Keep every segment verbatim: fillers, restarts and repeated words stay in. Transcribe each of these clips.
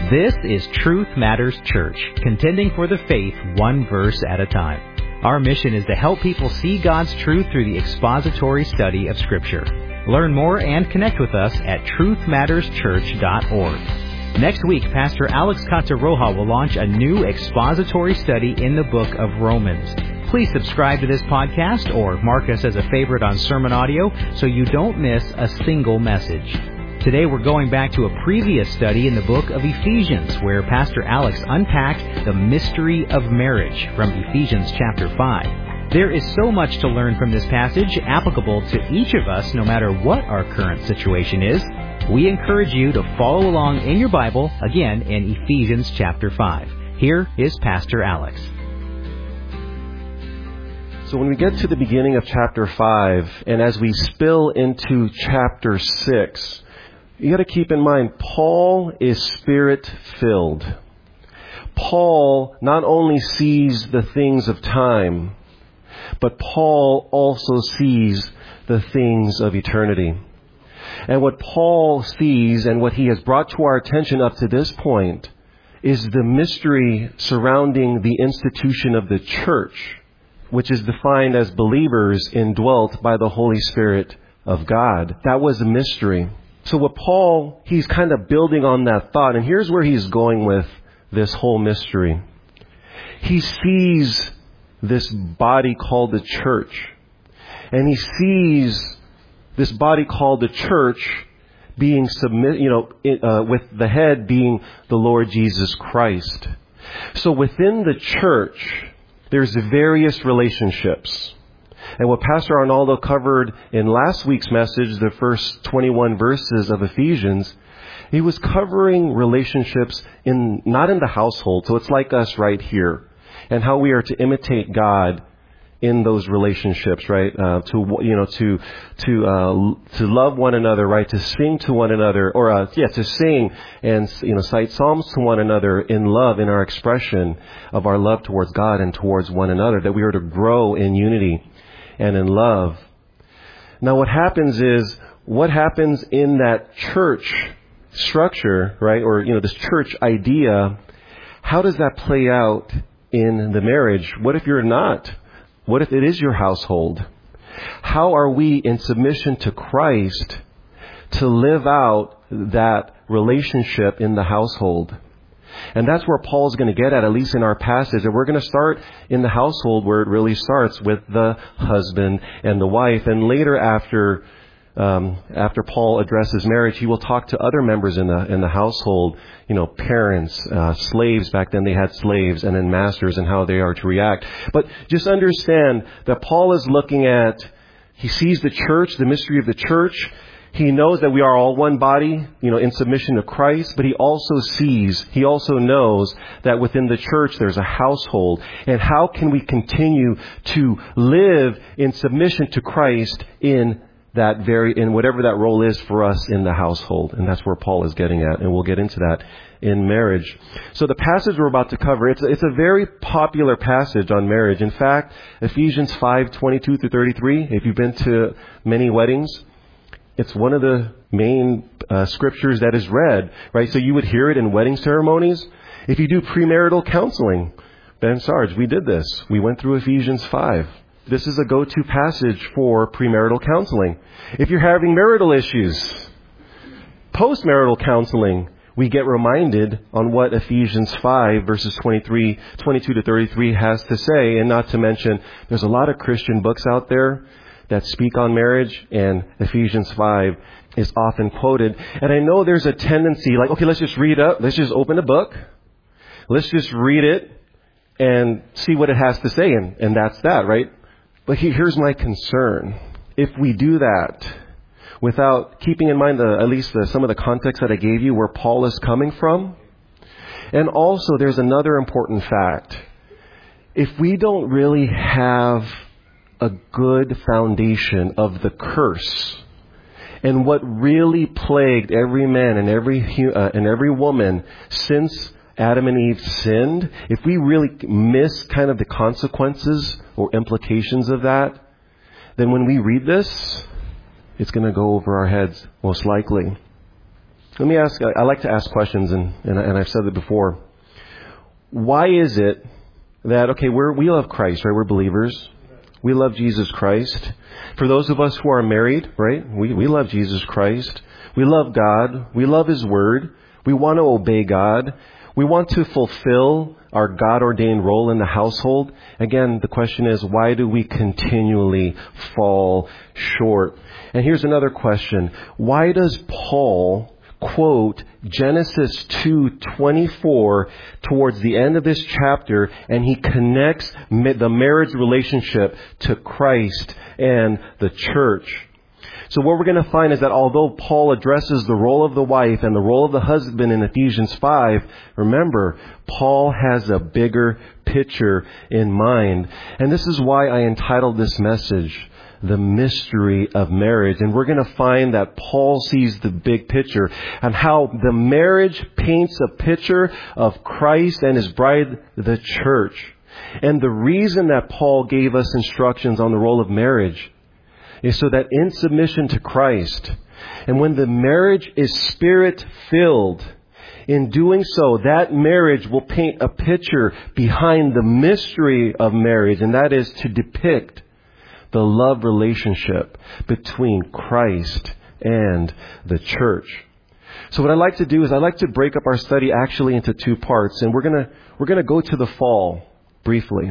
This is Truth Matters Church, contending for the faith one verse at a time. Our mission is to help people see God's truth through the expository study of Scripture. Learn more and connect with us at truth matters church dot org. Next week, Pastor Alex Cataroja will launch a new expository study in the book of Romans. Please subscribe to this podcast or mark us as a favorite on Sermon Audio so you don't miss a single message. Today we're going back to a previous study in the book of Ephesians, where Pastor Alex unpacked the mystery of marriage from Ephesians chapter five. There is so much to learn from this passage, applicable to each of us no matter what our current situation is. We encourage you to follow along in your Bible, again in Ephesians chapter five. Here is Pastor Alex. So when we get to the beginning of chapter five, and as we spill into chapter six, you got to keep in mind, Paul is Spirit-filled. Paul not only sees the things of time, but Paul also sees the things of eternity. And what Paul sees and what he has brought to our attention up to this point is the mystery surrounding the institution of the church, which is defined as believers indwelt by the Holy Spirit of God. That was a mystery. So what Paul, he's kind of building on that thought, and here's where he's going with this whole mystery. He sees this body called the church, and he sees this body called the church being submit, you know, uh, with the head being the Lord Jesus Christ. So within the church, there's various relationships. And what Pastor Arnaldo covered in last week's message, the first twenty-one verses of Ephesians, he was covering relationships in not in the household. So it's like us right here, and how we are to imitate God in those relationships, right? Uh, to you know, to to uh, to love one another, right? To sing to one another, or uh, yeah, to sing and you know, cite psalms to one another in love, in our expression of our love towards God and towards one another. That we are to grow in unity and in love. Now, what happens is, what happens in that church structure, right? Or you know, this church idea. How does that play out in the marriage? What if you're not? What if it is your household? How are we in submission to Christ to live out that relationship in the household? And that's where Paul's going to get at, at least in our passage. And we're going to start in the household where it really starts with the husband and the wife. And later after um, after Paul addresses marriage, he will talk to other members in the in the household, you know, parents, uh, slaves. Back then they had slaves, and then masters, and how they are to react. But just understand that Paul is looking at, he sees the church, the mystery of the church. He knows that we are all one body, you know, in submission to Christ, but he also sees, he also knows that within the church there's a household. And how can we continue to live in submission to Christ in that very, in whatever that role is for us in the household? And that's where Paul is getting at, and we'll get into that in marriage. So the passage we're about to cover, it's, it's a very popular passage on marriage. In fact, Ephesians five, twenty-two through thirty-three, if you've been to many weddings, it's one of the main uh, scriptures that is read, right? So you would hear it in wedding ceremonies. If you do premarital counseling, Ben Sarge, we did this. We went through Ephesians five. This is a go-to passage for premarital counseling. If you're having marital issues, post-marital counseling, we get reminded on what Ephesians five, verses twenty-three, twenty-two to thirty-three has to say. And not to mention, there's a lot of Christian books out there that speak on marriage, and Ephesians five is often quoted. And I know there's a tendency, like, okay, let's just read up, let's just open a book, let's just read it and see what it has to say, and, and that's that, right? But he, here's my concern. If we do that without keeping in mind the, at least the, some of the context that I gave you, where Paul is coming from, and also there's another important fact. If we don't really have a good foundation of the curse and what really plagued every man and every uh, and every woman since Adam and Eve sinned, if we really miss kind of the consequences or implications of that, then when we read this, it's going to go over our heads most likely. Let me ask, I like to ask questions, and, and, and I've said it before. Why is it that, okay, we're, we love Christ, right? We're believers. We love Jesus Christ. For those of us who are married, right? We, we love Jesus Christ. We love God. We love His Word. We want to obey God. We want to fulfill our God-ordained role in the household. Again, the question is, why do we continually fall short? And here's another question. Why does Paul quote Genesis two twenty-four towards the end of this chapter, and he connects the marriage relationship to Christ and the church? So what we're going to find is that although Paul addresses the role of the wife and the role of the husband in Ephesians five, remember, Paul has a bigger picture in mind. And this is why I entitled this message, The Mystery of Marriage. And we're going to find that Paul sees the big picture and how the marriage paints a picture of Christ and His bride, the church. And the reason that Paul gave us instructions on the role of marriage is so that in submission to Christ, and when the marriage is Spirit-filled, in doing so, that marriage will paint a picture behind the mystery of marriage, and that is to depict the love relationship between Christ and the church. So what I'd like to do is I'd like to break up our study actually into two parts, and we're gonna we're gonna go to the fall briefly.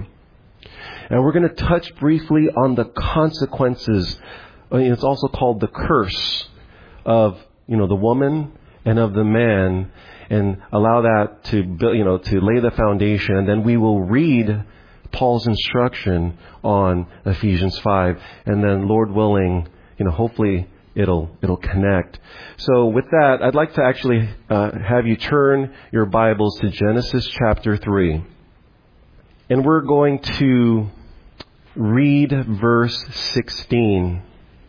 And we're going to touch briefly on the consequences. It's also called the curse of, you know, the woman and of the man, and allow that to build, you know, to lay the foundation. And then we will read Paul's instruction on Ephesians five. And then, Lord willing, you know, hopefully it'll it'll connect. So with that, I'd like to actually uh, have you turn your Bibles to Genesis chapter three. And we're going to read verse sixteen.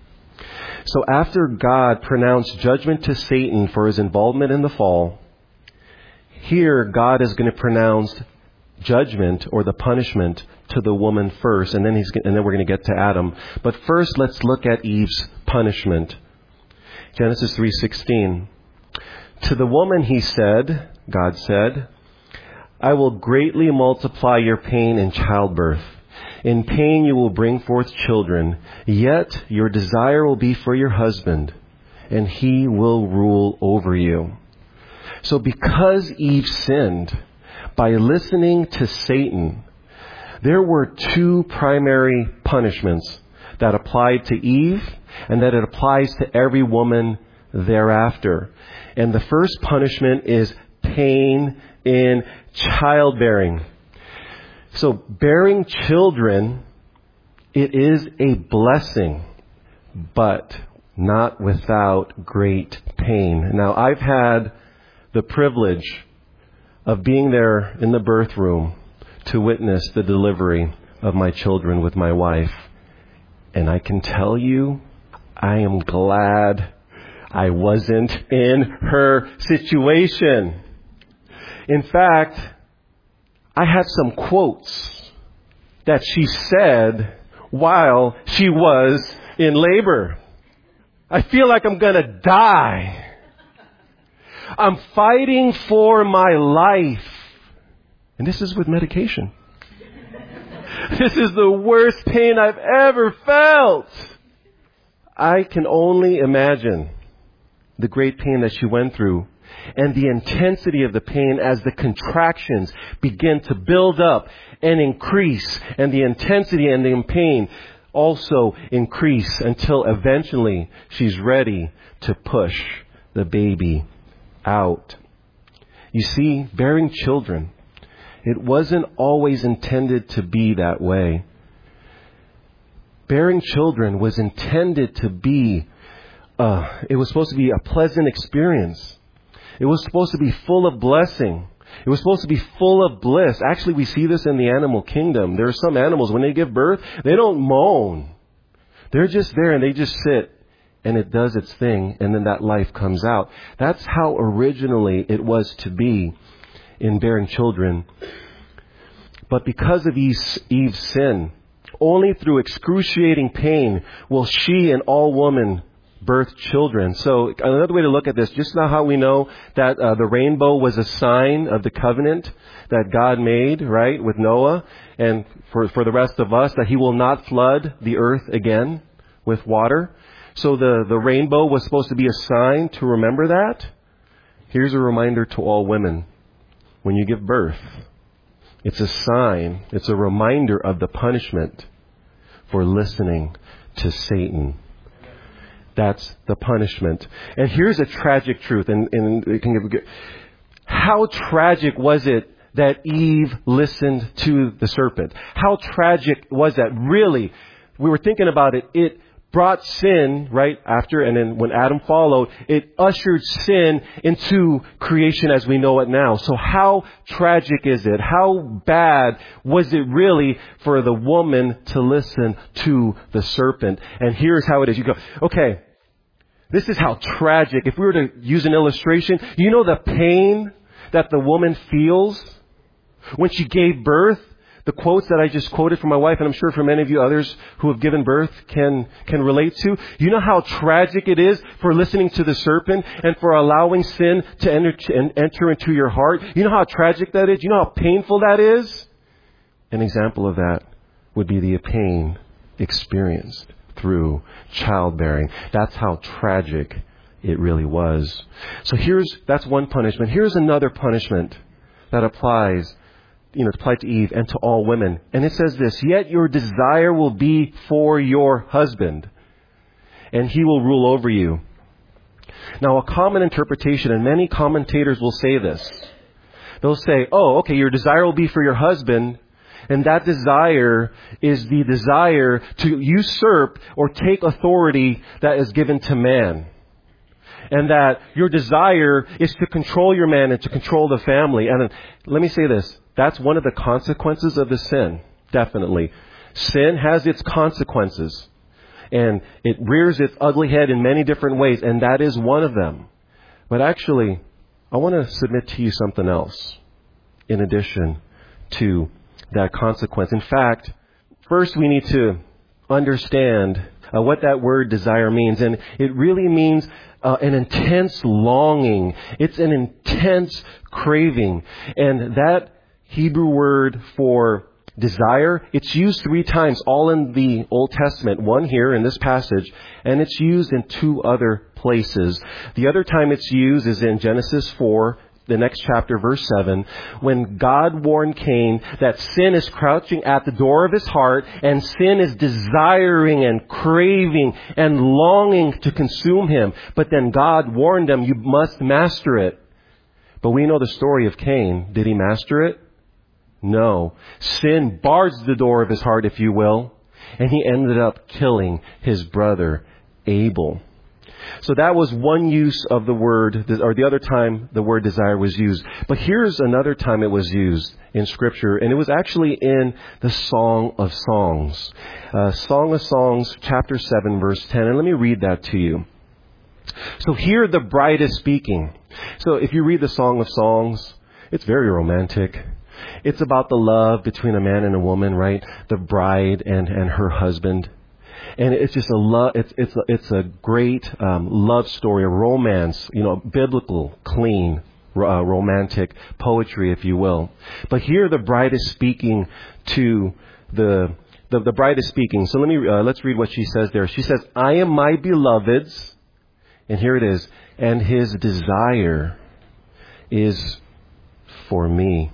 So after God pronounced judgment to Satan for his involvement in the fall, here God is going to pronounce judgment or the punishment to the woman first, and then he's and then we're going to get to Adam. But first, let's look at Eve's punishment. Genesis three sixteen. To the woman he said, God said, I will greatly multiply your pain in childbirth. In pain you will bring forth children, yet your desire will be for your husband, and he will rule over you. So because Eve sinned by listening to Satan, there were two primary punishments that applied to Eve and that it applies to every woman thereafter. And the first punishment is pain in childbearing. So bearing children, it is a blessing, but not without great pain. Now, I've had the privilege of being there in the birth room to witness the delivery of my children with my wife. And I can tell you, I am glad I wasn't in her situation. In fact, I have some quotes that she said while she was in labor. I feel like I'm going to die. I'm fighting for my life. And this is with medication. This is the worst pain I've ever felt. I can only imagine the great pain that she went through and the intensity of the pain as the contractions begin to build up and increase, and the intensity and the pain also increase until eventually she's ready to push the baby out. You see, bearing children, it wasn't always intended to be that way. Bearing children was intended to be, uh, it was supposed to be a pleasant experience. It was supposed to be full of blessing. It was supposed to be full of bliss. Actually, we see this in the animal kingdom. There are some animals, when they give birth, they don't moan. They're just there and they just sit, and it does its thing, and then that life comes out. That's how originally it was to be in bearing children. But because of Eve's, Eve's sin, only through excruciating pain will she and all women birth children. So another way to look at this, just now how we know that uh, the rainbow was a sign of the covenant that God made, right, with Noah, and for, for the rest of us, that he will not flood the earth again with water. So the, the rainbow was supposed to be a sign to remember that. Here's a reminder to all women. When you give birth, it's a sign, it's a reminder of the punishment for listening to Satan. That's the punishment. And here's a tragic truth. And, and it can give, how tragic was it that Eve listened to the serpent? How tragic was that? Really, we were thinking about it. It brought sin, right, after, and then when Adam followed, it ushered sin into creation as we know it now. So how tragic is it? How bad was it really for the woman to listen to the serpent? And here's how it is. You go, okay, this is how tragic. If we were to use an illustration, you know the pain that the woman feels when she gave birth? The quotes that I just quoted from my wife, and I'm sure for many of you others who have given birth can, can relate to. You know how tragic it is for listening to the serpent and for allowing sin to enter, to enter into your heart? You know how tragic that is? You know how painful that is? An example of that would be the pain experienced through childbearing. That's how tragic it really was. So here's, that's one punishment. Here's another punishment that applies, you know, applied to Eve and to all women. And it says this, yet your desire will be for your husband, and he will rule over you. Now, a common interpretation, and many commentators will say this. They'll say, oh, okay, your desire will be for your husband, and that desire is the desire to usurp or take authority that is given to man. And that your desire is to control your man and to control the family. And let me say this. That's one of the consequences of the sin. Definitely. Sin has its consequences. And it rears its ugly head in many different ways. And that is one of them. But actually, I want to submit to you something else in addition to that consequence. In fact, first we need to understand uh, what that word desire means. And it really means uh, an intense longing. It's an intense craving. And that Hebrew word for desire, it's used three times, all in the Old Testament. One here in this passage, and it's used in two other places. The other time it's used is in Genesis four, the next chapter, verse seven, when God warned Cain that sin is crouching at the door of his heart, and sin is desiring and craving and longing to consume him. But then God warned him, you must master it. But we know the story of Cain. Did he master it? No. Sin bars the door of his heart, if you will, and he ended up killing his brother Abel. So that was one use of the word, or the other time the word desire was used. But here's another time it was used in Scripture, and it was actually in the Song of Songs. Uh, Song of Songs, chapter seven, verse ten. And let me read that to you. So here the bride is speaking. So if you read the Song of Songs, it's very romantic. It's about the love between a man and a woman, right? The bride and, and her husband. And it's just a love, it's, it's, a, it's a great um, love story, a romance, you know, biblical, clean, uh, romantic poetry, if you will. But here the bride is speaking to the, the, the bride is speaking. So let me, uh, let's read what she says there. She says, I am my beloved's, and here it is, and his desire is for me.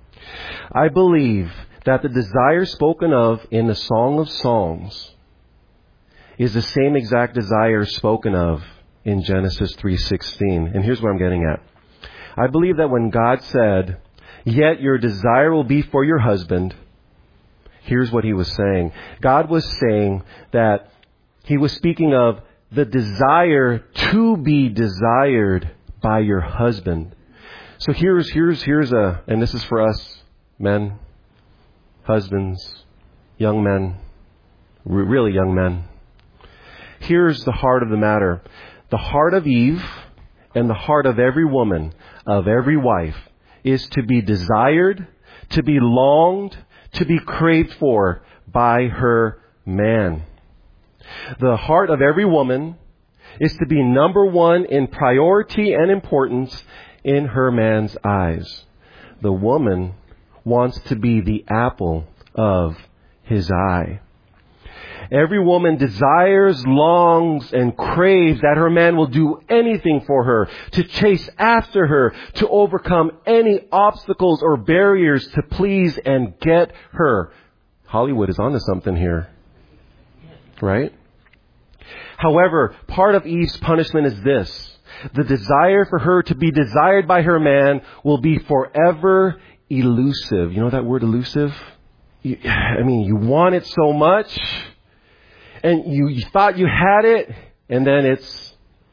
I believe that the desire spoken of in the Song of Songs is the same exact desire spoken of in Genesis three sixteen. And here's what I'm getting at. I believe that when God said, yet your desire will be for your husband, here's what he was saying. God was saying that he was speaking of the desire to be desired by your husband. So here's, here's, here's a, and this is for us men, husbands, young men, really young men. Here's the heart of the matter. The heart of Eve and the heart of every woman, of every wife, is to be desired, to be longed, to be craved for by her man. The heart of every woman is to be number one in priority and importance in her man's eyes. The woman wants to be the apple of his eye. Every woman desires, longs, and craves that her man will do anything for her, to chase after her, to overcome any obstacles or barriers to please and get her. Hollywood is onto something here. Right? However, part of Eve's punishment is this. The desire for her to be desired by her man will be forever elusive. You know that word elusive? You, I mean, you want it so much, and you, you thought you had it, and then it's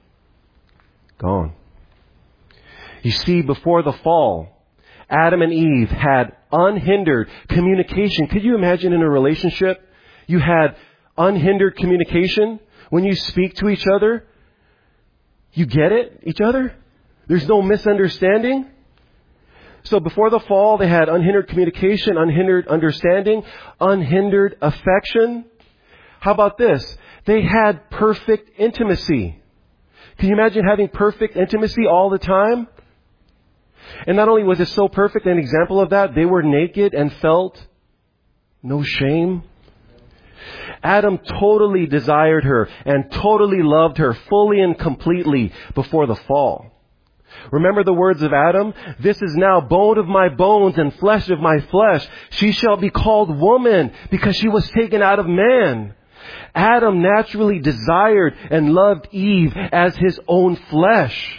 gone. You see, before the fall, Adam and Eve had unhindered communication. Could you imagine in a relationship, you had unhindered communication? When you speak to each other, you get it, each other? There's no misunderstanding? So before the fall, they had unhindered communication, unhindered understanding, unhindered affection. How about this? They had perfect intimacy. Can you imagine having perfect intimacy all the time? And not only was it so perfect, an example of that, they were naked and felt no shame. Adam totally desired her and totally loved her fully and completely before the fall. Remember the words of Adam? This is now bone of my bones and flesh of my flesh. She shall be called woman because she was taken out of man. Adam naturally desired and loved Eve as his own flesh.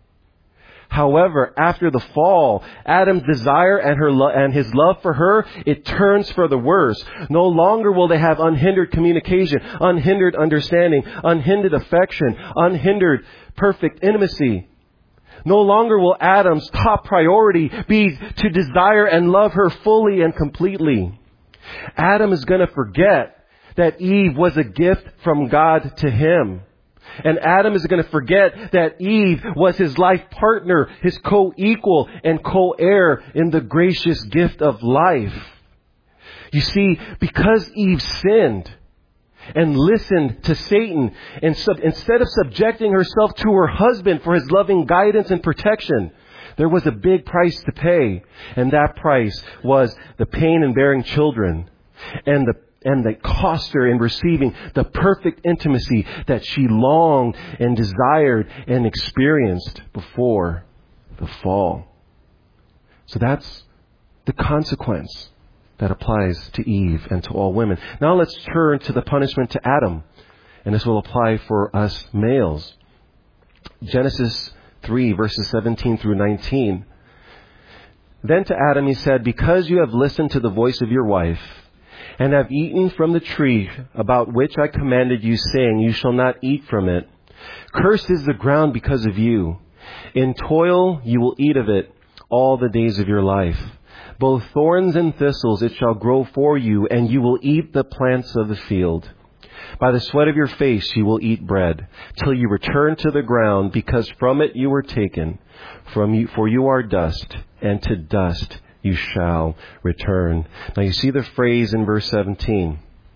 However, after the fall, Adam's desire and her lo- and his love for her, it turns for the worse. No longer will they have unhindered communication, unhindered understanding, unhindered affection, unhindered perfect intimacy. No longer will Adam's top priority be to desire and love her fully and completely. Adam is going to forget that Eve was a gift from God to him. And Adam is going to forget that Eve was his life partner, his co-equal and co-heir in the gracious gift of life. You see, because Eve sinned and listened to Satan, and sub- instead of subjecting herself to her husband for his loving guidance and protection, there was a big price to pay. And that price was the pain in bearing children and the and that cost her in receiving the perfect intimacy that she longed and desired and experienced before the fall. So that's the consequence that applies to Eve and to all women. Now let's turn to the punishment to Adam. And this will apply for us males. Genesis three, verses seventeen through nineteen. Then to Adam he said, because you have listened to the voice of your wife, and have eaten from the tree about which I commanded you, saying, you shall not eat from it. Cursed is the ground because of you. In toil you will eat of it all the days of your life. Both thorns and thistles it shall grow for you, and you will eat the plants of the field. By the sweat of your face you will eat bread, till you return to the ground, because from it you were taken. From you, for you are dust, and to dust you shall return. Now you see the phrase in verse seventeen.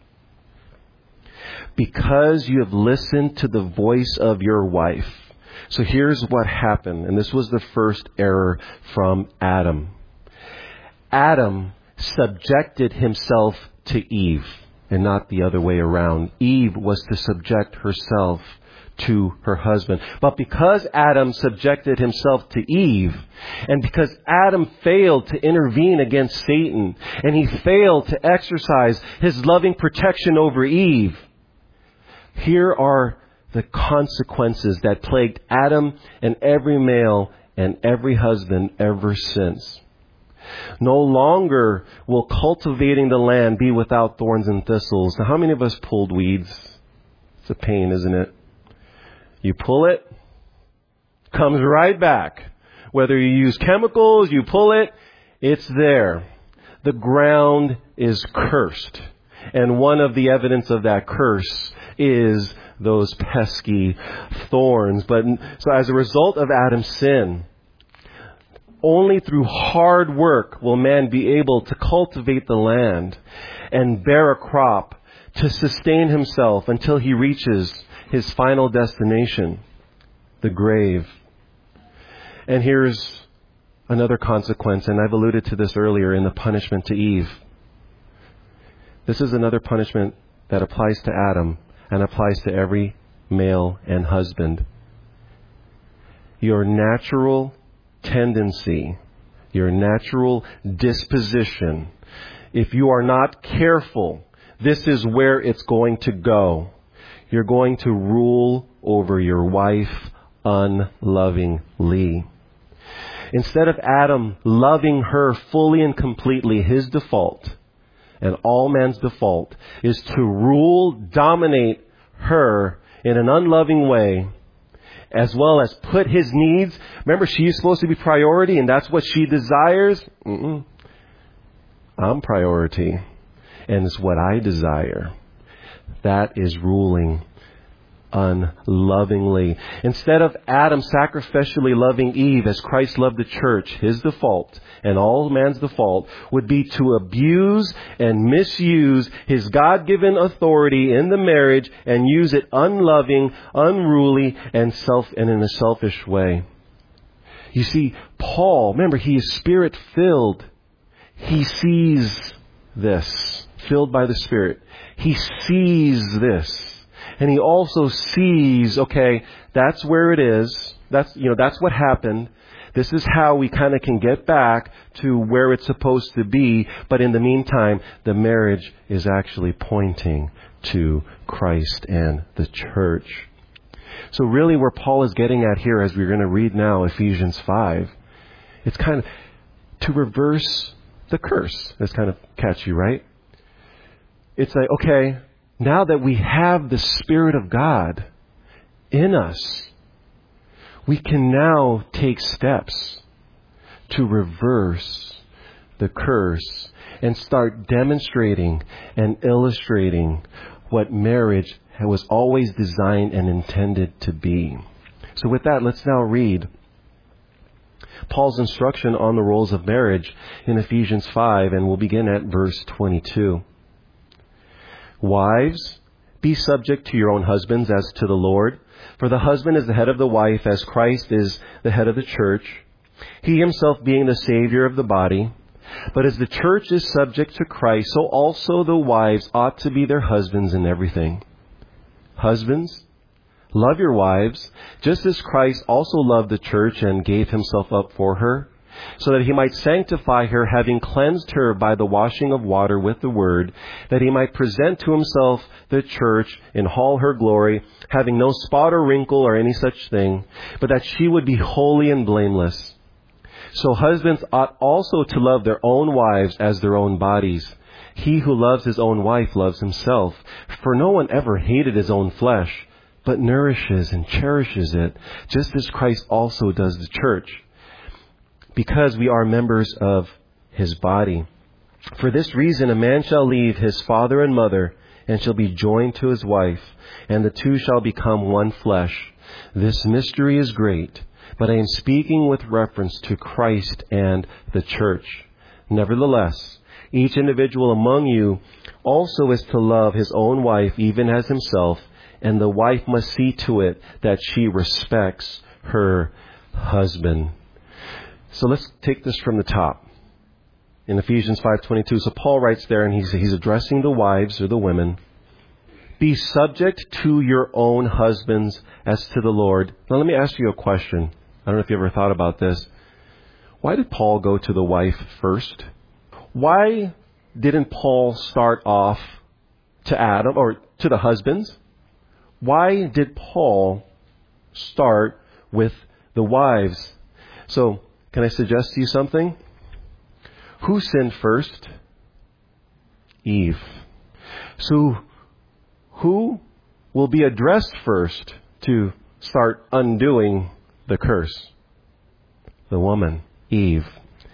Because you have listened to the voice of your wife. So here's what happened, and this was the first error from Adam. Adam subjected himself to Eve, and not the other way around. Eve was to subject herself to her husband. But because Adam subjected himself to Eve, and because Adam failed to intervene against Satan, and he failed to exercise his loving protection over Eve, here are the consequences that plagued Adam and every male and every husband ever since. No longer will cultivating the land be without thorns and thistles. Now, how many of us pulled weeds? It's a pain, isn't it? You pull it, comes right back. Whether you use chemicals, you pull it, it's there. The ground is cursed. And one of the evidence of that curse is those pesky thorns. But so as a result of Adam's sin, only through hard work will man be able to cultivate the land and bear a crop to sustain himself until he reaches his final destination, the grave. And here's another consequence, and I've alluded to this earlier in the punishment to Eve. This is another punishment that applies to Adam and applies to every male and husband. Your natural tendency, your natural disposition, if you are not careful, this is where it's going to go. You're going to rule over your wife unlovingly. Instead of Adam loving her fully and completely, his default, and all man's default, is to rule, dominate her in an unloving way, as well as put his needs. Remember, she's supposed to be priority, and that's what she desires. Mm-mm. I'm priority, and it's what I desire. That is ruling unlovingly. Instead of Adam sacrificially loving Eve as Christ loved the church, his default and all man's default would be to abuse and misuse his God-given authority in the marriage and use it unloving, unruly, and self and in a selfish way. You see, Paul, remember, he is Spirit-filled. He sees this, filled by the Spirit. He sees this. And he also sees, okay, that's where it is. That's, you know, that's what happened. This is how we kind of can get back to where it's supposed to be. But in the meantime, the marriage is actually pointing to Christ and the church. So really where Paul is getting at here, as we're going to read now, Ephesians five, it's kind of to reverse the curse. It's kind of catchy, right? It's like, okay, now that we have the Spirit of God in us, we can now take steps to reverse the curse and start demonstrating and illustrating what marriage was always designed and intended to be. So with that, let's now read Paul's instruction on the roles of marriage in Ephesians five, and we'll begin at verse twenty-two. Wives, be subject to your own husbands as to the Lord. For the husband is the head of the wife, as Christ is the head of the church, he himself being the Savior of the body. But as the church is subject to Christ, so also the wives ought to be their husbands in everything. Husbands, love your wives, just as Christ also loved the church and gave himself up for her, so that he might sanctify her, having cleansed her by the washing of water with the word, that he might present to himself the church in all her glory, having no spot or wrinkle or any such thing, but that she would be holy and blameless. So husbands ought also to love their own wives as their own bodies. He who loves his own wife loves himself. For no one ever hated his own flesh, but nourishes and cherishes it, just as Christ also does the church, because we are members of his body. For this reason, a man shall leave his father and mother, and shall be joined to his wife, and the two shall become one flesh. This mystery is great, but I am speaking with reference to Christ and the church. Nevertheless, each individual among you also is to love his own wife even as himself, and the wife must see to it that she respects her husband. So let's take this from the top. In Ephesians five twenty-two, so Paul writes there, and he's, he's addressing the wives or the women. Be subject to your own husbands as to the Lord. Now let me ask you a question. I don't know if you ever thought about this. Why did Paul go to the wife first? Why didn't Paul start off to Adam or to the husbands? Why did Paul start with the wives? So, can I suggest to you something? Who sinned first? Eve. So, who will be addressed first to start undoing the curse? The woman, Eve.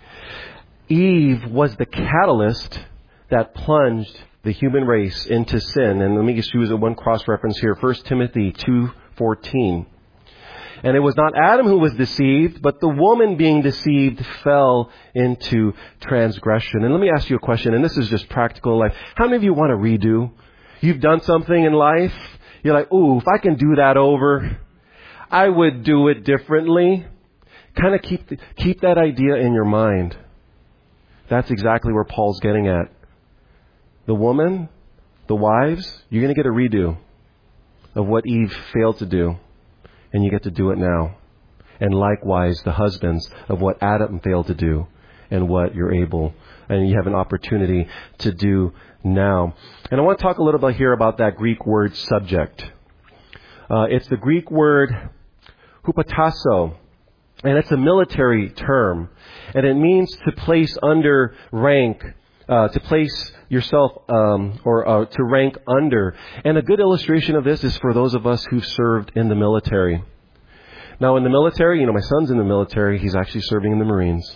Eve was the catalyst that plunged the human race into sin. And let me just use a one cross-reference here. First Timothy two fourteen. And it was not Adam who was deceived, but the woman being deceived fell into transgression. And let me ask you a question, and this is just practical life. How many of you want to redo? You've done something in life. You're like, ooh, if I can do that over, I would do it differently. Kind of keep the, keep that idea in your mind. That's exactly where Paul's getting at. The woman, the wives, you're going to get a redo of what Eve failed to do, and you get to do it now. And likewise, the husbands, of what Adam failed to do and what you're able, and you have an opportunity to do now. And I want to talk a little bit here about that Greek word subject. Uh, it's the Greek word hupotasso, and it's a military term, and it means to place under rank, uh, to place yourself, um, or uh, to rank under. And a good illustration of this is for those of us who've served in the military. Now, in the military, you know, my son's in the military. He's actually serving in the Marines.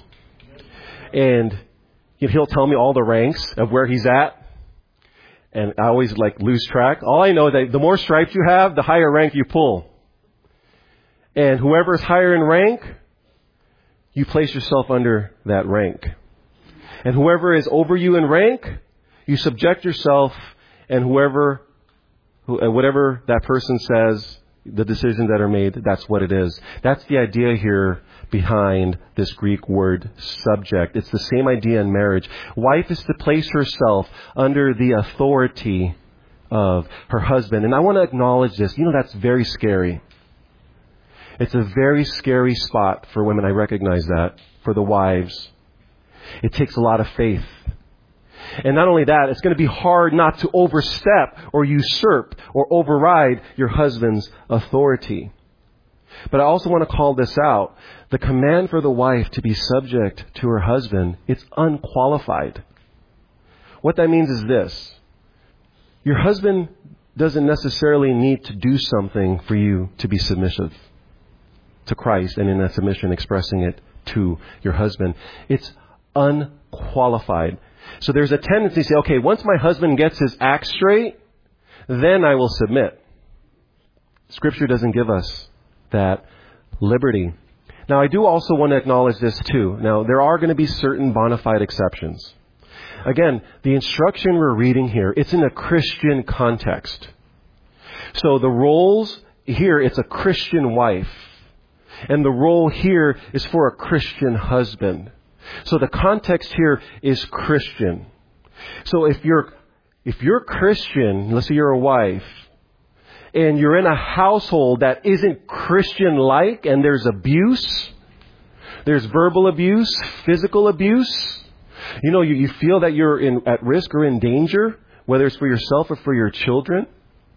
And he'll tell me all the ranks of where he's at. And I always, like, lose track. All I know is that the more stripes you have, the higher rank you pull. And whoever's higher in rank, you place yourself under that rank. And whoever is over you in rank, you subject yourself, and whoever, whatever that person says, the decisions that are made, that's what it is. That's the idea here behind this Greek word subject. It's the same idea in marriage. Wife is to place herself under the authority of her husband. And I want to acknowledge this. You know, that's very scary. It's a very scary spot for women. I recognize that. For the wives. It takes a lot of faith. And not only that, it's going to be hard not to overstep or usurp or override your husband's authority. But I also want to call this out. The command for the wife to be subject to her husband, it's unqualified. What that means is this. Your husband doesn't necessarily need to do something for you to be submissive to Christ, and in that submission expressing it to your husband. It's unqualified. So there's a tendency to say, okay, once my husband gets his act straight, then I will submit. Scripture doesn't give us that liberty. Now, I do also want to acknowledge this too. Now, there are going to be certain bona fide exceptions. Again, the instruction we're reading here, it's in a Christian context. So the roles here, it's a Christian wife. And the role here is for a Christian husband. So the context here is Christian. So if you're, if you're Christian, let's say you're a wife, and you're in a household that isn't Christian-like, and there's abuse, there's verbal abuse, physical abuse, you know, you, you feel that you're in, at risk or in danger, whether it's for yourself or for your children.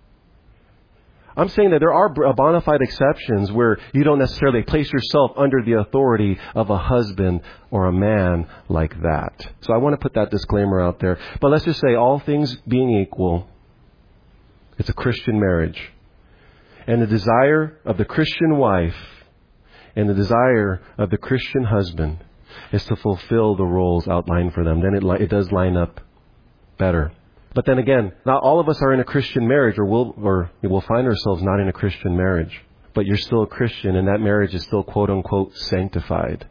I'm saying that there are bona fide exceptions where you don't necessarily place yourself under the authority of a husband or a man like that. So I want to put that disclaimer out there. But let's just say, all things being equal, it's a Christian marriage. And the desire of the Christian wife and the desire of the Christian husband is to fulfill the roles outlined for them. Then it, li- it does line up better. But then again, not all of us are in a Christian marriage, or we'll, or we'll find ourselves not in a Christian marriage. But you're still a Christian, and that marriage is still quote unquote sanctified.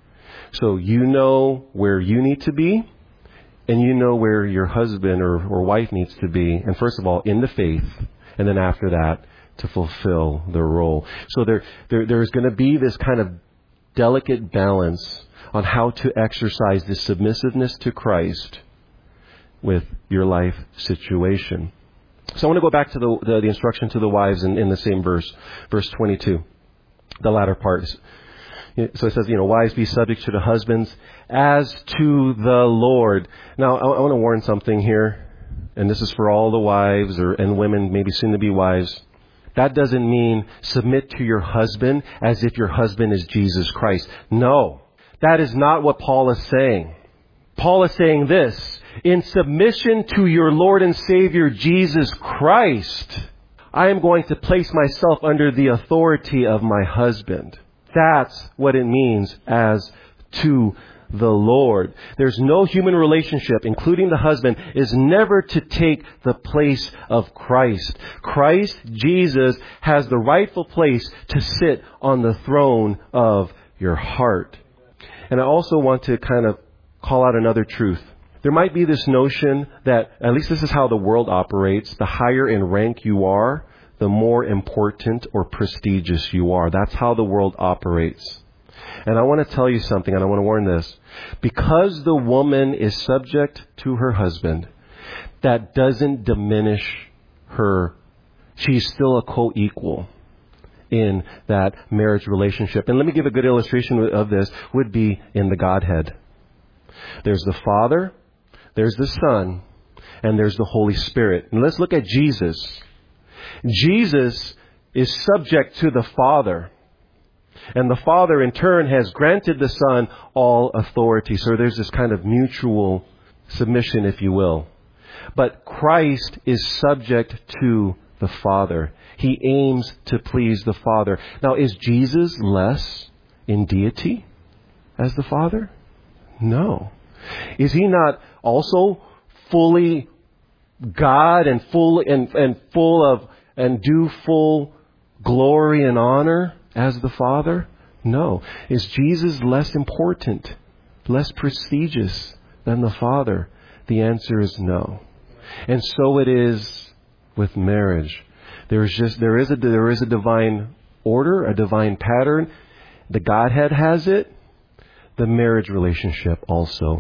So you know where you need to be, and you know where your husband or, or wife needs to be. And first of all, in the faith, and then after that, to fulfill their role. So there, there there's going to be this kind of delicate balance on how to exercise this submissiveness to Christ with your life situation. So I want to go back to the the, the instruction to the wives in, in the same verse, verse twenty-two, the latter part. So it says, you know, wives, be subject to the husbands as to the Lord. Now, I, I want to warn something here, and this is for all the wives or and women, maybe soon to be wives. That doesn't mean submit to your husband as if your husband is Jesus Christ. No, that is not what Paul is saying. Paul is saying this: in submission to your Lord and Savior Jesus Christ, I am going to place myself under the authority of my husband. That's what it means as to the Lord. There's no human relationship, including the husband, is never to take the place of Christ. Christ, Jesus, has the rightful place to sit on the throne of your heart. And I also want to kind of call out another truth. There might be this notion that, at least this is how the world operates, the higher in rank you are, the more important or prestigious you are. That's how the world operates. And I want to tell you something, and I want to warn this. Because the woman is subject to her husband, that doesn't diminish her. She's still a co-equal in that marriage relationship. And let me give a good illustration of this, would be in the Godhead. There's the Father, there's the Son, and there's the Holy Spirit. And let's look at Jesus. Jesus is subject to the Father. And the Father, in turn, has granted the Son all authority. So there's this kind of mutual submission, if you will. But Christ is subject to the Father. He aims to please the Father. Now, is Jesus less in deity as the Father? No. Is He not also fully God and full and, and full of and due full glory and honor as the Father? No. Is Jesus less important, less prestigious than the Father? The answer is no. And so it is with marriage. There is just there is a there is a divine order, a divine pattern. The Godhead has it. The marriage relationship also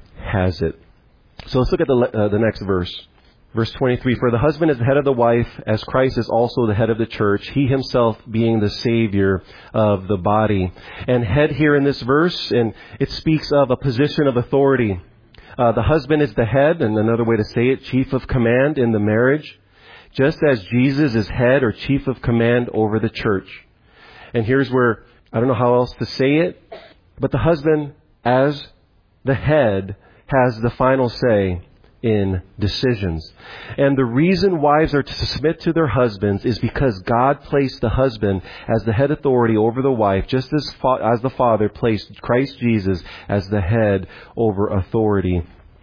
has it. So let's look at the uh, the next verse. Verse twenty-three, for the husband is the head of the wife, as Christ is also the head of the church, he himself being the Savior of the body. And head here in this verse, and it speaks of a position of authority. Uh, the husband is the head, and another way to say it, chief of command in the marriage, just as Jesus is head or chief of command over the church. And here's where, I don't know how else to say it, but the husband, as the head, has the final say in decisions. And the reason wives are to submit to their husbands is because God placed the husband as the head authority over the wife, just as, fa- as the Father placed Christ Jesus as the head over authority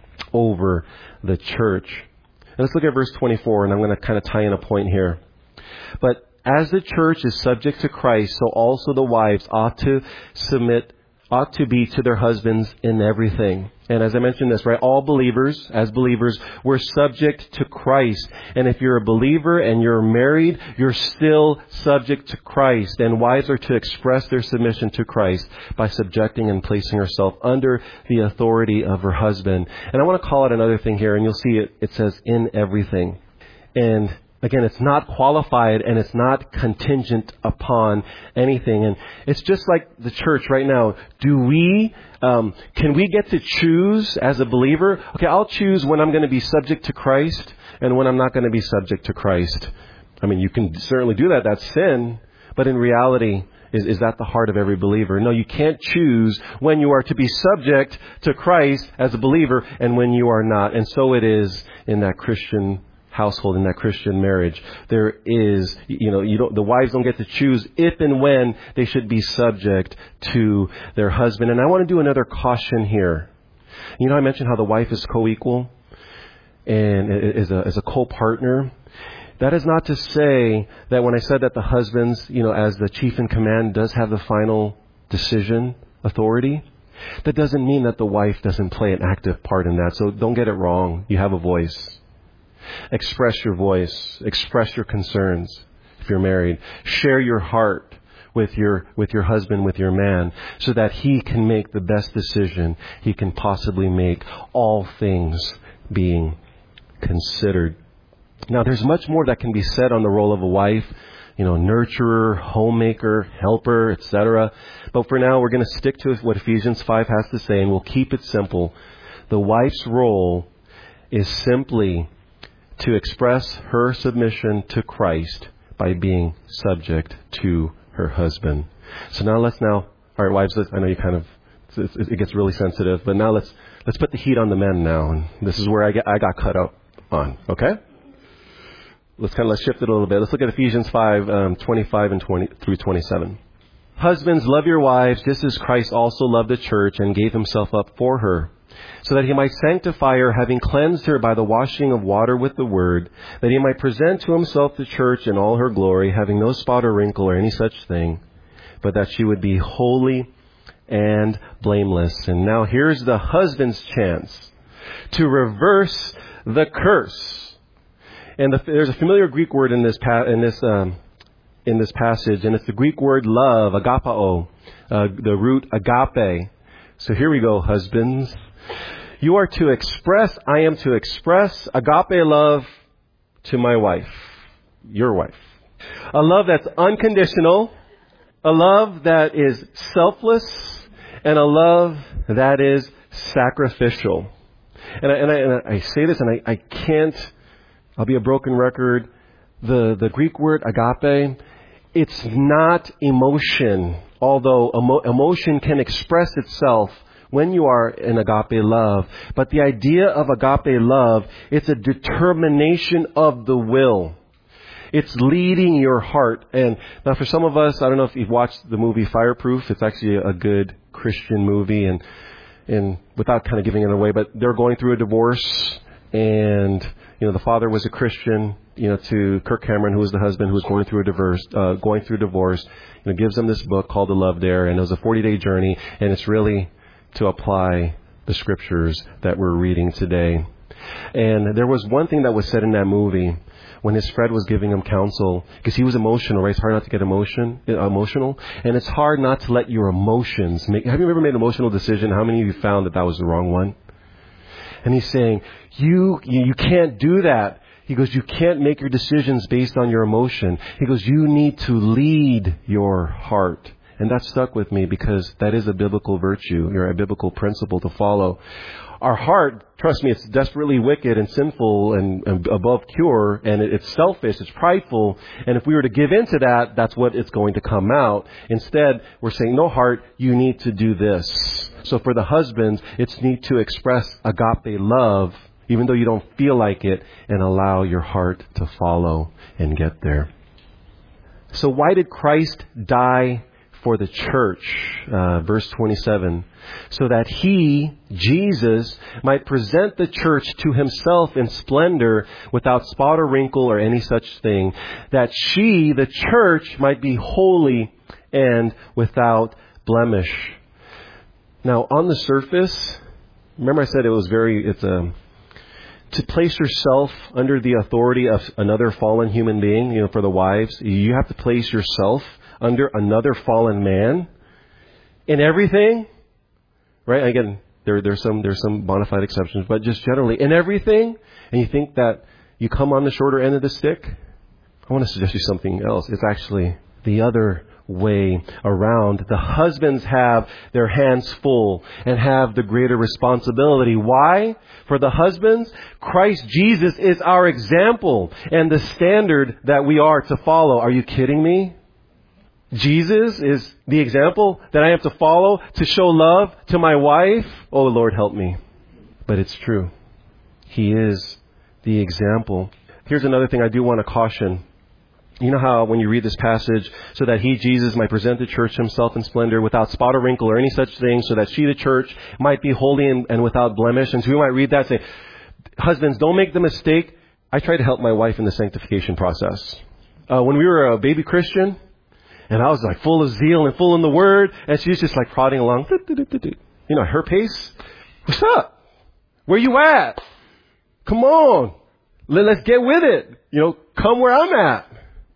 over the church. And let's look at verse twenty-four, and I'm going to kind of tie in a point here. But as the church is subject to Christ, so also the wives ought to submit ought to be to their husbands in everything. And as I mentioned this, right, all believers, as believers, we're subject to Christ. And if you're a believer and you're married, you're still subject to Christ. And wives are to express their submission to Christ by subjecting and placing herself under the authority of her husband. And I want to call it another thing here, and you'll see it, it says in everything. And again, it's not qualified and it's not contingent upon anything. And it's just like the church right now. Do we, um, can we get to choose as a believer? Okay, I'll choose when I'm going to be subject to Christ and when I'm not going to be subject to Christ. I mean, you can certainly do that. That's sin. But in reality, is, is that the heart of every believer? No, you can't choose when you are to be subject to Christ as a believer and when you are not. And so it is in that Christian household, in that Christian marriage. There is, you know, you don't, the wives don't get to choose if and when they should be subject to their husband. And I want to do another caution here. You know, I mentioned how the wife is co-equal and is a, is a co-partner. That is not to say that when I said that the husbands, you know, as the chief in command does have the final decision authority, that doesn't mean that the wife doesn't play an active part in that. So don't get it wrong. You have a voice. Express your voice. Express your concerns if you're married. Share your heart with your with your husband, with your man, so that he can make the best decision he can possibly make, all things being considered. Now, there's much more that can be said on the role of a wife, you know, nurturer, homemaker, helper, et cetera. But for now, we're going to stick to what Ephesians five has to say, and we'll keep it simple. The wife's role is simply to express her submission to Christ by being subject to her husband. So now let's now, all right, wives, I know you kind of, it gets really sensitive, but now let's let's put the heat on the men now. And this is where I get I got cut up on, okay? Let's kind of let's shift it a little bit. Let's look at Ephesians five, um, twenty-five and twenty through twenty-seven. Husbands, love your wives, just as Christ also loved the church and gave himself up for her, so that he might sanctify her, having cleansed her by the washing of water with the word, that he might present to himself the church in all her glory, having no spot or wrinkle or any such thing, but that she would be holy and blameless. And now here's the husband's chance to reverse the curse. And the, there's a familiar Greek word in this pa- in this um, in this passage, and it's the Greek word love, agapao, uh, the root agape. So here we go, husbands. You are to express, I am to express agape love to my wife, your wife. A love that's unconditional, a love that is selfless, and a love that is sacrificial. And I, and I, and I say this, and I, I can't, I'll be a broken record. The, the Greek word agape, it's not emotion, although emo, emotion can express itself when you are in agape love. But the idea of agape love, it's a determination of the will. It's leading your heart. And now for some of us, I don't know if you've watched the movie Fireproof. It's actually a good Christian movie, and and without kind of giving it away, but they're going through a divorce, and you know the father was a Christian, you know, to Kirk Cameron, who was the husband who was going through a divorce, uh, going through divorce. You know, gives them this book called The Love Dare, and it was a forty-day journey, and it's really to apply the scriptures that we're reading today. And there was one thing that was said in that movie when his friend was giving him counsel, because he was emotional, right? It's hard not to get emotion, emotional. And it's hard not to let your emotions make... Have you ever made an emotional decision? How many of you found that that was the wrong one? And he's saying, you, you, you can't do that. He goes, you can't make your decisions based on your emotion. He goes, you need to lead your heart. And that stuck with me because that is a biblical virtue, or a biblical principle to follow. Our heart, trust me, it's desperately wicked and sinful and, and above cure, and it, it's selfish, it's prideful. And if we were to give into that, that's what it's going to come out. Instead, we're saying, no, heart, you need to do this. So for the husbands, it's need to express agape love, even though you don't feel like it, and allow your heart to follow and get there. So why did Christ die for the church? Uh, verse twenty-seven. So that he, Jesus, might present the church to himself in splendor, without spot or wrinkle or any such thing, that she, the church, might be holy and without blemish. Now, on the surface, remember I said it was very, it's a, to place yourself under the authority of another fallen human being, you know, for the wives, you have to place yourself under another fallen man in everything. Right? Again, there, there's some, there's some bona fide exceptions, but just generally in everything, and you think that you come on the shorter end of the stick, I want to suggest you something else. It's actually the other way around. The husbands have their hands full and have the greater responsibility. Why? For the husbands, Christ Jesus is our example and the standard that we are to follow. Are you kidding me? Jesus is the example that I have to follow to show love to my wife. Oh, Lord, help me. But it's true. He is the example. Here's another thing I do want to caution. You know how when you read this passage, so that he, Jesus, might present the church himself in splendor, without spot or wrinkle or any such thing, so that she, the church, might be holy and, and without blemish. And so we might read that and say, husbands, don't make the mistake. I try to help my wife in the sanctification process. Uh, when we were a baby Christian, and I was like full of zeal and full in the Word. And she was just like prodding along. You know, her pace. What's up? Where you at? Come on. Let's get with it. You know, come where I'm at.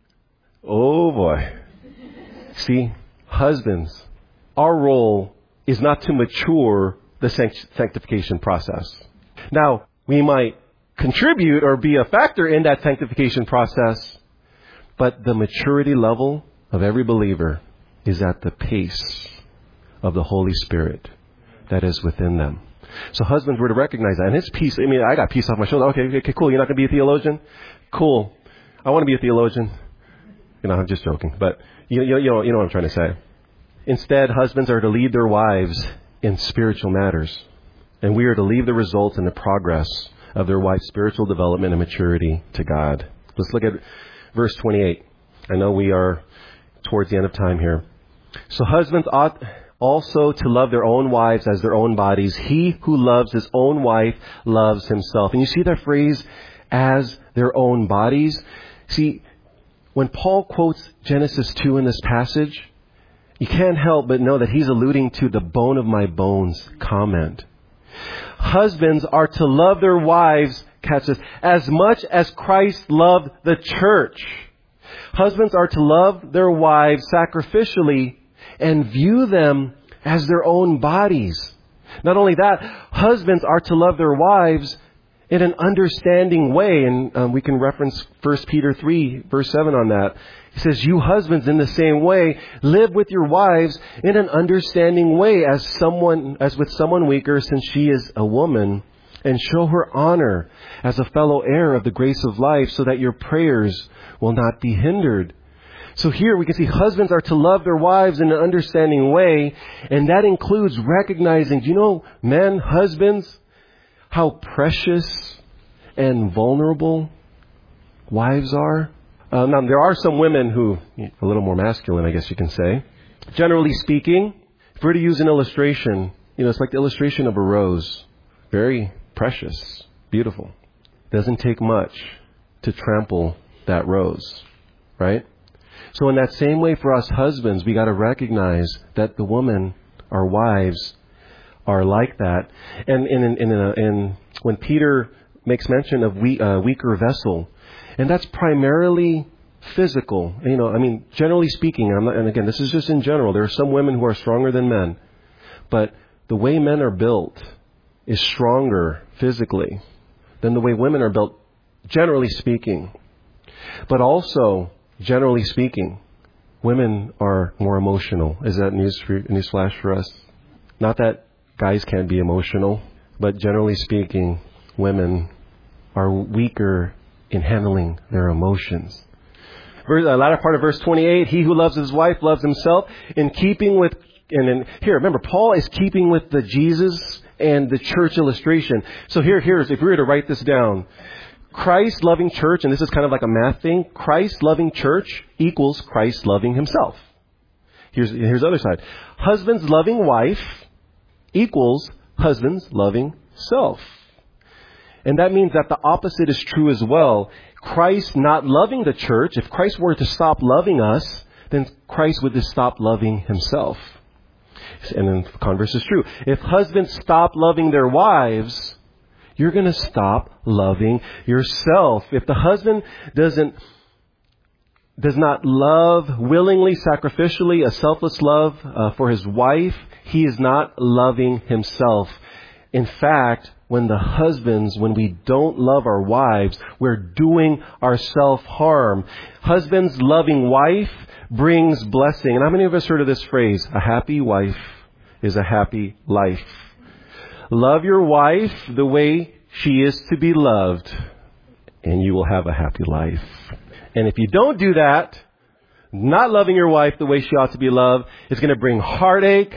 Oh boy. See, husbands, our role is not to mature the sanctification process. Now, we might contribute or be a factor in that sanctification process, but the maturity level of every believer is at the pace of the Holy Spirit that is within them. So husbands were to recognize that. And his peace, I mean, I got peace off my shoulder. Okay, okay, cool. You're not going to be a theologian? Cool. I want to be a theologian. You know, I'm just joking. But you, you, you, know, you know what I'm trying to say. Instead, husbands are to lead their wives in spiritual matters. And we are to leave the results and the progress of their wife's spiritual development and maturity to God. Let's look at verse twenty-eight. I know we are towards the end of time here. So husbands ought also to love their own wives as their own bodies. He who loves his own wife loves himself. And you see that phrase, as their own bodies? See, when Paul quotes Genesis two in this passage, you can't help but know that he's alluding to the bone of my bones comment. Husbands are to love their wives, catch this, as much as Christ loved the church. Husbands are to love their wives sacrificially and view them as their own bodies. Not only that, husbands are to love their wives in an understanding way. And um, we can reference First Peter three, verse seven on that. He says, you husbands in the same way, live with your wives in an understanding way as someone, as with someone weaker, since she is a woman, and show her honor as a fellow heir of the grace of life, so that your prayers will not be hindered. So here we can see husbands are to love their wives in an understanding way, and that includes recognizing, do you know, men, husbands, how precious and vulnerable wives are? Uh, now, there are some women who, a little more masculine, I guess you can say. Generally speaking, if we're to use an illustration, you know, it's like the illustration of a rose. Very precious, beautiful. Doesn't take much to trample that rose, right? So in that same way for us husbands, we got to recognize that the woman, our wives, are like that. And in, in, in, in, in when Peter makes mention of we, uh, weaker vessel, and that's primarily physical. You know, I mean, generally speaking, I'm not, and again, this is just in general. There are some women who are stronger than men, but the way men are built is stronger physically than the way women are built, generally speaking. But also, generally speaking, women are more emotional. Is that news for, news flash for us? Not that guys can't be emotional, but generally speaking, women are weaker in handling their emotions. The latter part of verse twenty-eight, he who loves his wife loves himself, in keeping with, and in, here, remember, Paul is keeping with the Jesus and the church illustration. So here, here's, if we were to write this down, Christ loving church, and this is kind of like a math thing, Christ loving church equals Christ loving himself. Here's, here's the other side. Husbands loving wife equals husbands loving self. And that means that the opposite is true as well. Christ not loving the church, if Christ were to stop loving us, then Christ would just stop loving himself. And then the converse is true. If husbands stop loving their wives, you're going to stop loving yourself. If the husband doesn't, does not love willingly, sacrificially, a selfless love uh, for his wife, he is not loving himself. In fact, when the husbands, when we don't love our wives, we're doing ourself harm. Husbands loving wife brings blessing. And how many of us heard of this phrase? A happy wife is a happy life. Love your wife the way she is to be loved, and you will have a happy life. And if you don't do that, not loving your wife the way she ought to be loved, it's going to bring heartache,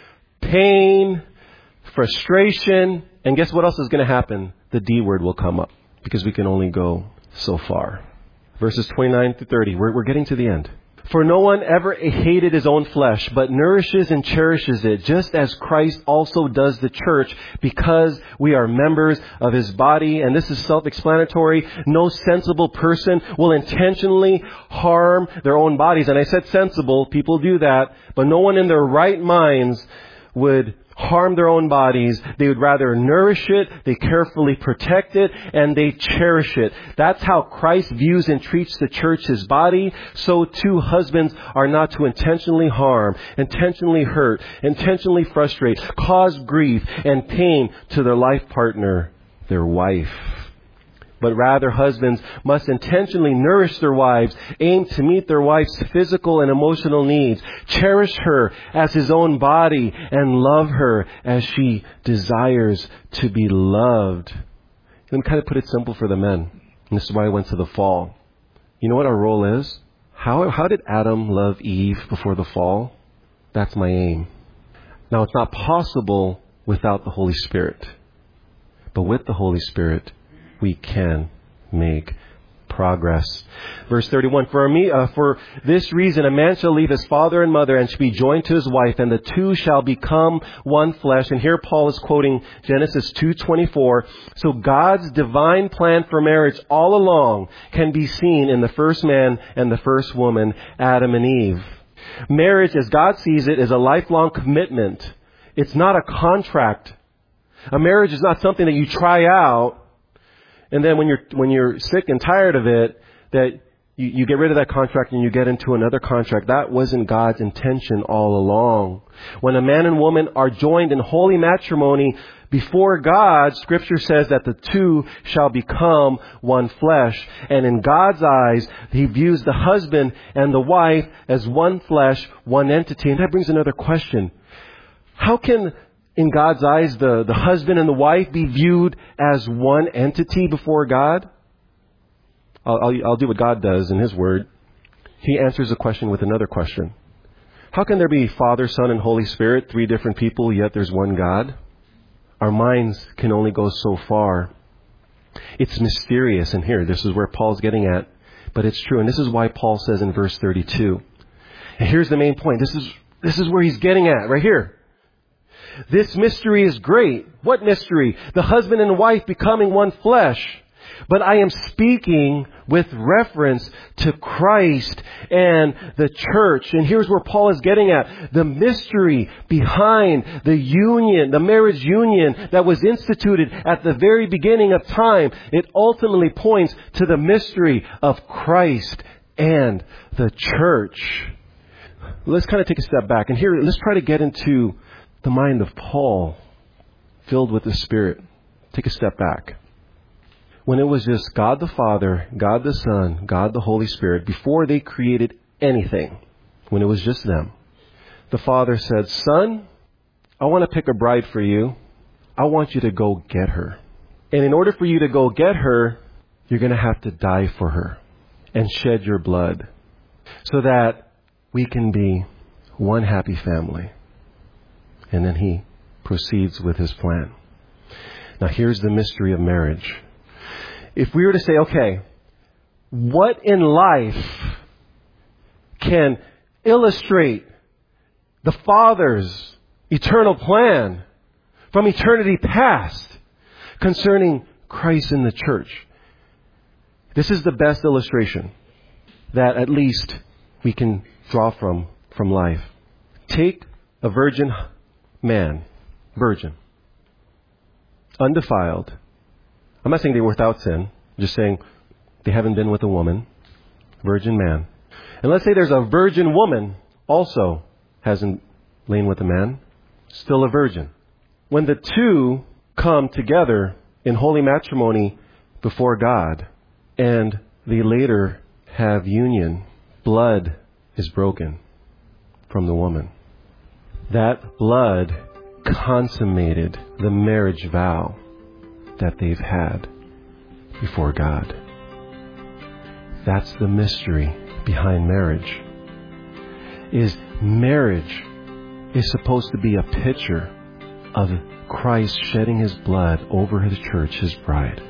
pain, frustration, and guess what else is going to happen? The D word will come up, because we can only go so far. Verses twenty-nine to thirty, we're, we're getting to the end. For no one ever hated his own flesh, but nourishes and cherishes it, just as Christ also does the church, because we are members of his body. And this is self-explanatory. No sensible person will intentionally harm their own bodies. And I said sensible, people do that, but no one in their right minds would harm their own bodies. They would rather nourish it, they carefully protect it, and they cherish it. That's how Christ views and treats the church, his body. So too, husbands are not to intentionally harm, intentionally hurt, intentionally frustrate, cause grief and pain to their life partner, their wife. But rather, husbands must intentionally nourish their wives, aim to meet their wife's physical and emotional needs, cherish her as his own body, and love her as she desires to be loved. Let me kind of put it simple for the men. And this is why I went to the fall. You know what our role is? How, how did Adam love Eve before the fall? That's my aim. Now, it's not possible without the Holy Spirit. But with the Holy Spirit, we can make progress. Verse thirty-one, for me, uh, for this reason, a man shall leave his father and mother and shall be joined to his wife, and the two shall become one flesh. And here Paul is quoting Genesis two twenty-four. So God's divine plan for marriage all along can be seen in the first man and the first woman, Adam and Eve. Marriage, as God sees it, is a lifelong commitment. It's not a contract. A marriage is not something that you try out, and then when you're when you're sick and tired of it, that you, you get rid of that contract and you get into another contract. That wasn't God's intention all along. When a man and woman are joined in holy matrimony before God, Scripture says that the two shall become one flesh. And in God's eyes, He views the husband and the wife as one flesh, one entity. And that brings another question. How can, in God's eyes, the, the husband and the wife be viewed as one entity before God? I'll, I'll, I'll do what God does in His Word. He answers the question with another question. How can there be Father, Son, and Holy Spirit, three different people, yet there's one God? Our minds can only go so far. It's mysterious. And here, this is where Paul's getting at. But it's true. And this is why Paul says in verse thirty-two. And here's the main point. This is, this is where he's getting at, right here. This mystery is great. What mystery? The husband and wife becoming one flesh. But I am speaking with reference to Christ and the church. And here's where Paul is getting at. The mystery behind the union, the marriage union that was instituted at the very beginning of time. It ultimately points to the mystery of Christ and the church. Let's kind of take a step back. And here, let's try to get into the mind of Paul, filled with the Spirit. Take a step back. When it was just God the Father, God the Son, God the Holy Spirit, before they created anything, when it was just them, the Father said, Son, I want to pick a bride for you. I want you to go get her. And in order for you to go get her, you're going to have to die for her and shed your blood so that we can be one happy family. And then He proceeds with His plan. Now here's the mystery of marriage. If we were to say, okay, what in life can illustrate the Father's eternal plan from eternity past concerning Christ and the church? This is the best illustration that at least we can draw from from life. Take a virgin man, virgin, undefiled. I'm not saying they were without sin. I'm just saying they haven't been with a woman. Virgin man. And let's say there's a virgin woman also hasn't lain with a man. Still a virgin. When the two come together in holy matrimony before God and they later have union, blood is broken from the woman. That blood consummated the marriage vow that they've had before God. That's the mystery behind marriage. Is marriage is supposed to be a picture of Christ shedding His blood over His church, His bride,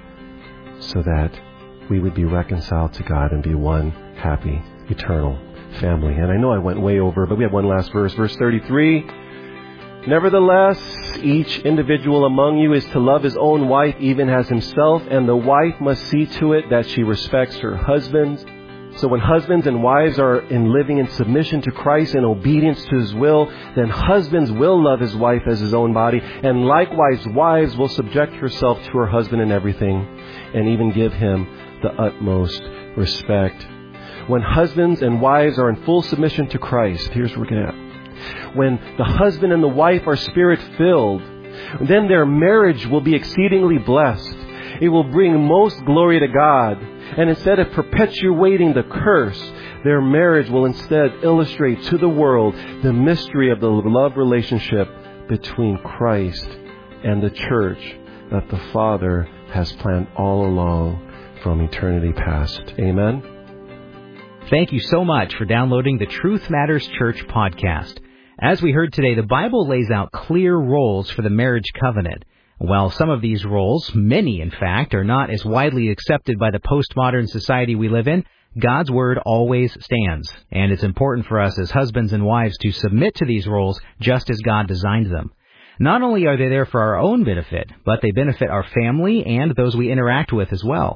so that we would be reconciled to God and be one happy, eternal family. And I know I went way over, but we have one last verse, verse thirty-three. Nevertheless, each individual among you is to love his own wife even as himself, and the wife must see to it that she respects her husband. So when husbands and wives are in living in submission to Christ and obedience to His will, then husbands will love his wife as his own body, and likewise wives will subject herself to her husband in everything, and even give him the utmost respect. When husbands and wives are in full submission to Christ, here's what we're going to have. When the husband and the wife are Spirit-filled, then their marriage will be exceedingly blessed. It will bring most glory to God. And instead of perpetuating the curse, their marriage will instead illustrate to the world the mystery of the love relationship between Christ and the church that the Father has planned all along from eternity past. Amen. Thank you so much for downloading the Truth Matters Church podcast. As we heard today, the Bible lays out clear roles for the marriage covenant. While some of these roles, many in fact, are not as widely accepted by the postmodern society we live in, God's Word always stands. And it's important for us as husbands and wives to submit to these roles just as God designed them. Not only are they there for our own benefit, but they benefit our family and those we interact with as well.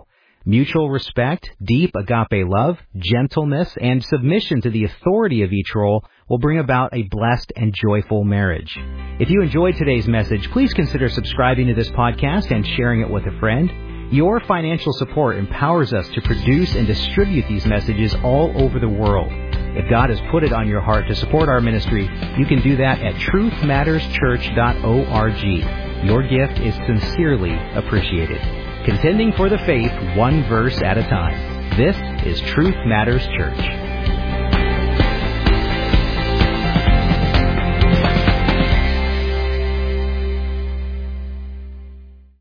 Mutual respect, deep agape love, gentleness, and submission to the authority of each role will bring about a blessed and joyful marriage. If you enjoyed today's message, please consider subscribing to this podcast and sharing it with a friend. Your financial support empowers us to produce and distribute these messages all over the world. If God has put it on your heart to support our ministry, you can do that at truth matters church dot org. Your gift is sincerely appreciated. Contending for the faith, one verse at a time. This is Truth Matters Church.